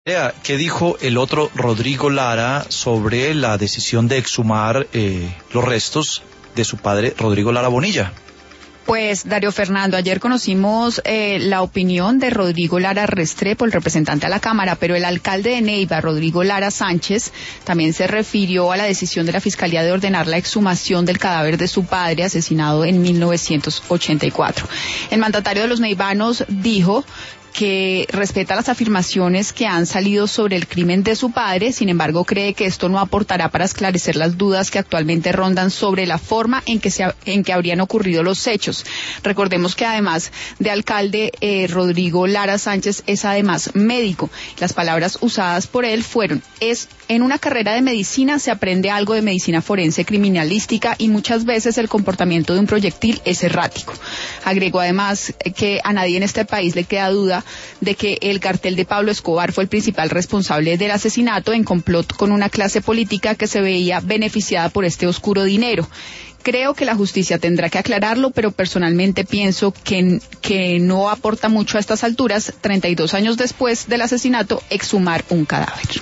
¿Qué dijo el otro Rodrigo Lara sobre la decisión de exhumar los restos de su padre Rodrigo Lara Bonilla? Pues, Darío Fernando, ayer conocimos la opinión de Rodrigo Lara Restrepo, el representante a la Cámara, pero el alcalde de Neiva, Rodrigo Lara Sánchez, también se refirió a la decisión de la Fiscalía de ordenar la exhumación del cadáver de su padre, asesinado en 1984. El mandatario de los neivanos dijo que respeta las afirmaciones que han salido sobre el crimen de su padre, sin embargo cree que esto no aportará para esclarecer las dudas que actualmente rondan sobre la forma en que habrían ocurrido los hechos. Recordemos que además de alcalde, Rodrigo Lara Sánchez es además médico. Las palabras usadas por él fueron: en una carrera de medicina se aprende algo de medicina forense criminalística y muchas veces el comportamiento de un proyectil es errático. Agregó además que a nadie en este país le queda duda de que el cartel de Pablo Escobar fue el principal responsable del asesinato, en complot con una clase política que se veía beneficiada por este oscuro dinero. Creo que la justicia tendrá que aclararlo, pero personalmente pienso que no aporta mucho a estas alturas, 32 años después del asesinato, exhumar un cadáver.